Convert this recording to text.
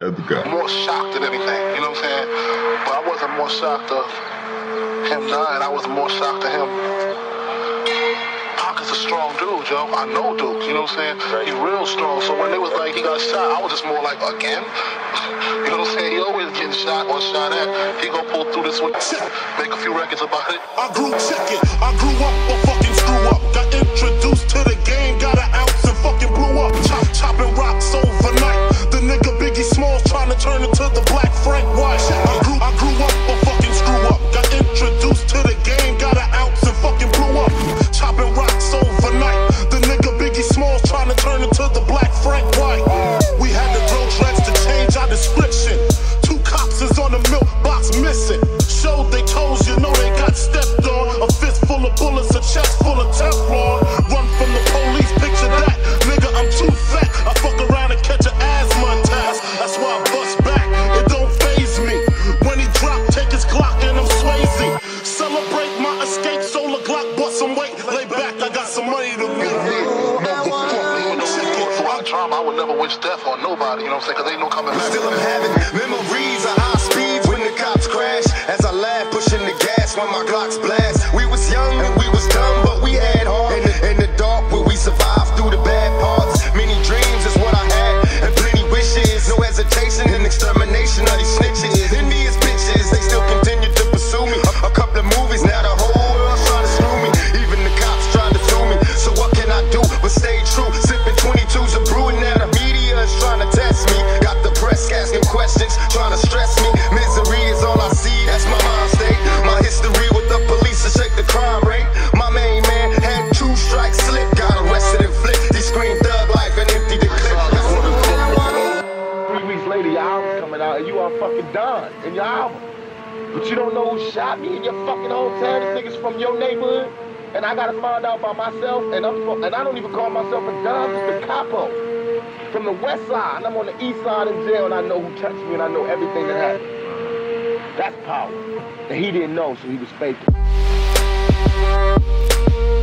More shocked than anything, you know what I'm saying? But I wasn't more shocked of him dying. I was more shocked of him. Pac is a strong dude, yo. I know Duke, you know what I'm saying? He's real strong. So when they was like, he got shot, I was just more like, again? You know what I'm saying? He always getting shot or shot at. He gonna pull through this with make a few records about it. I grew up a fucking screw up. Got introduced to the game, got an ounce and fucking blew up. Chopping rocks overnight. The nigga Biggie Smalls trying to turn into the Black Frank White. I grew up a fucking screw up. Got introduced to the game, got an ounce and fucking blew up. Chopping rocks overnight. The nigga Biggie Smalls trying to turn into the Black Frank White. We had to grow dreads to change our description. 2 cops is on the milk box missing. Showed they toes, you know they got stepped on. A fist full of bullets, a chest full of Teflon. Run from the police, picture that. Nigga, I'm too fat. I fuck around and catch an asthma attack. That's why I bust back. It don't faze me. When he drop, take his Glock and I'm Swayze. Celebrate my escape, solar Glock, bust some weight. Lay back, I got some money to make. I would never wish death on nobody, you know what I'm saying? Cause ain't no coming back. Still I'm having memories of high speeds when the cops crash. As I laugh, pushing the gas when my Glocks blast. We was young and we was dumb, but we had heart. In the dark where we survived through the bad parts. Many dreams is what I had, and plenty wishes. No hesitation in extermination of these snitches. And these bitches, they still continue to pursue me. A couple of movies, now the whole world's trying to screw me. Even the cops trying to sue me. So what can I do but stay true? Sipping 22s and brewing. Now the media is trying to test me. Got the press asking questions, trying to stress me. Misery is all I see, that's my mind state. My history with the police to shake the crime rate. My main man had 2 strikes slip, got arrested and flipped. He screamed thug life and emptied the clip. 3 weeks later, your album's coming out and you are fucking done in your album. But you don't know who shot me in your fucking hometown. This nigga's from your neighborhood. And I gotta find out by myself, and I don't even call myself a Don, I'm just a capo. From the west side, and I'm on the east side in jail, and I know who touched me, and I know everything that happened. That's power. And he didn't know, so he was faking.